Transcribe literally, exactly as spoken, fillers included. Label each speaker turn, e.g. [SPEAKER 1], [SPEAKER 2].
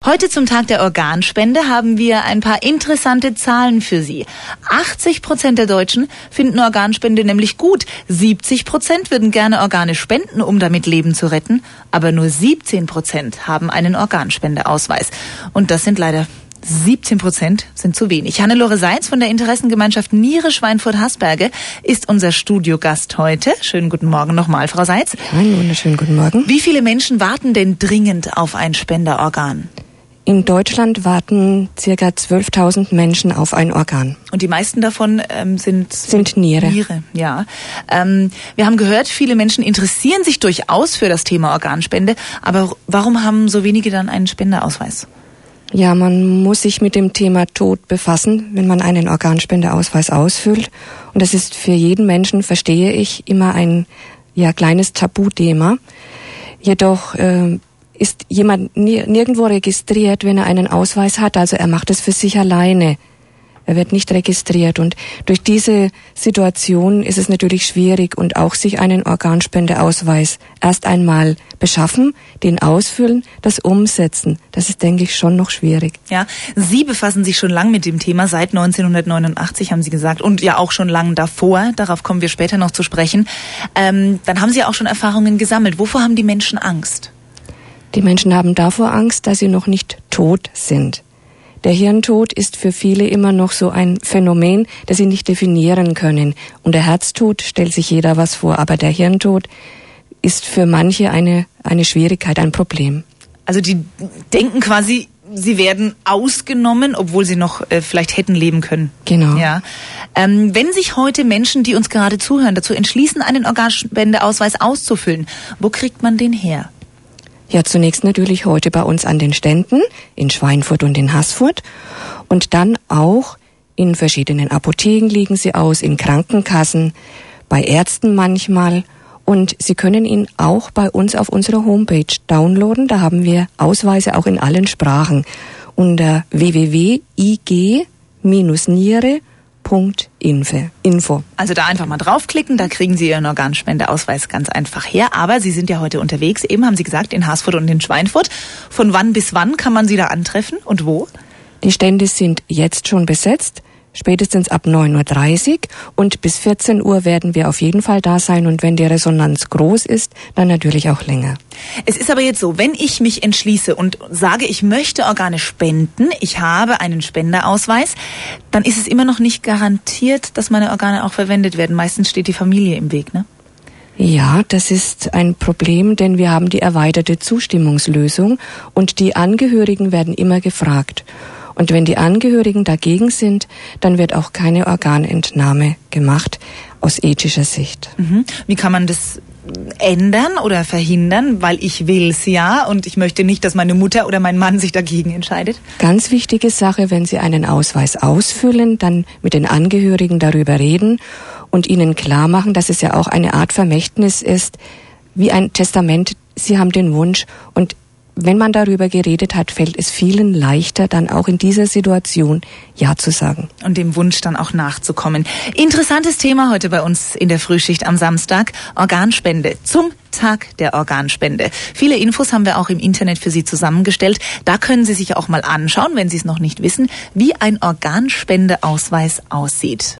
[SPEAKER 1] Heute zum Tag der Organspende haben wir ein paar interessante Zahlen für Sie. achtzig Prozent der Deutschen finden Organspende nämlich gut. siebzig Prozent würden gerne Organe spenden, um damit Leben zu retten. Aber nur siebzehn Prozent haben einen Organspendeausweis. Und das sind leider siebzehn Prozent sind zu wenig. Hannelore Seitz von der Interessengemeinschaft Niere Schweinfurt-Hasberge ist unser Studiogast heute. Schönen guten Morgen nochmal, Frau Seitz.
[SPEAKER 2] Einen wunderschönen guten Morgen.
[SPEAKER 1] Wie viele Menschen warten denn dringend auf ein Spenderorgan?
[SPEAKER 2] In Deutschland warten circa zwölftausend Menschen auf ein Organ.
[SPEAKER 1] Und die meisten davon ähm, sind...
[SPEAKER 2] Sind Niere.
[SPEAKER 1] Niere, ja. Ähm, wir haben gehört, viele Menschen interessieren sich durchaus für das Thema Organspende. Aber warum haben so wenige dann einen Spendeausweis?
[SPEAKER 2] Ja, man muss sich mit dem Thema Tod befassen, wenn man einen Organspendeausweis ausfüllt. Und das ist für jeden Menschen, verstehe ich, immer ein ja kleines Tabuthema. Jedoch äh, ist jemand nirgendwo registriert, wenn er einen Ausweis hat. Also er macht es für sich alleine. Er wird nicht registriert. Und durch diese Situation ist es natürlich schwierig und auch sich einen Organspendeausweis erst einmal beschaffen, den ausfüllen, das umsetzen. Das ist, denke ich, schon noch schwierig.
[SPEAKER 1] Ja, Sie befassen sich schon lang mit dem Thema, seit neunzehnhundertneunundachtzig haben Sie gesagt, und ja auch schon lang davor. Darauf kommen wir später noch zu sprechen. Ähm, dann haben Sie auch schon Erfahrungen gesammelt. Wovor haben die Menschen Angst?
[SPEAKER 2] Die Menschen haben davor Angst, dass sie noch nicht tot sind. Der Hirntod ist für viele immer noch so ein Phänomen, das sie nicht definieren können. Und der Herztod stellt sich jeder was vor, aber der Hirntod ist für manche eine, eine Schwierigkeit, ein Problem.
[SPEAKER 1] Also die denken quasi, sie werden ausgenommen, obwohl sie noch äh, vielleicht hätten leben können.
[SPEAKER 2] Genau.
[SPEAKER 1] Ja. Ähm, wenn sich heute Menschen, die uns gerade zuhören, dazu entschließen, einen Organspendeausweis auszufüllen, wo kriegt man den her?
[SPEAKER 2] Ja, zunächst natürlich heute bei uns an den Ständen in Schweinfurt und in Haßfurt und dann auch in verschiedenen Apotheken liegen sie aus, in Krankenkassen, bei Ärzten manchmal, und Sie können ihn auch bei uns auf unserer Homepage downloaden. Da haben wir Ausweise auch in allen Sprachen unter w w w punkt i g Bindestrich niere Punkt info.
[SPEAKER 1] Also da einfach mal draufklicken, da kriegen Sie Ihren Organspendeausweis ganz einfach her. Aber Sie sind ja heute unterwegs, eben haben Sie gesagt, in Haßfurt und in Schweinfurt. Von wann bis wann kann man Sie da antreffen und wo?
[SPEAKER 2] Die Stände sind jetzt schon besetzt, spätestens ab neun Uhr dreißig, und bis vierzehn Uhr werden wir auf jeden Fall da sein, und wenn die Resonanz groß ist, dann natürlich auch länger.
[SPEAKER 1] Es ist aber jetzt so, wenn ich mich entschließe und sage, ich möchte Organe spenden, ich habe einen Spenderausweis, dann ist es immer noch nicht garantiert, dass meine Organe auch verwendet werden. Meistens steht die Familie im Weg, ne?
[SPEAKER 2] Ja, das ist ein Problem, denn wir haben die erweiterte Zustimmungslösung und die Angehörigen werden immer gefragt. Und wenn die Angehörigen dagegen sind, dann wird auch keine Organentnahme gemacht aus ethischer Sicht.
[SPEAKER 1] Mhm. Wie kann man das ändern oder verhindern? Weil ich will es ja und ich möchte nicht, dass meine Mutter oder mein Mann sich dagegen entscheidet.
[SPEAKER 2] Ganz wichtige Sache, wenn Sie einen Ausweis ausfüllen, dann mit den Angehörigen darüber reden und ihnen klar machen, dass es ja auch eine Art Vermächtnis ist, wie ein Testament. Sie haben den Wunsch, und wenn man darüber geredet hat, fällt es vielen leichter, dann auch in dieser Situation Ja zu sagen.
[SPEAKER 1] Und dem Wunsch dann auch nachzukommen. Interessantes Thema heute bei uns in der Frühschicht am Samstag. Organspende zum Tag der Organspende. Viele Infos haben wir auch im Internet für Sie zusammengestellt. Da können Sie sich auch mal anschauen, wenn Sie es noch nicht wissen, wie ein Organspendeausweis aussieht.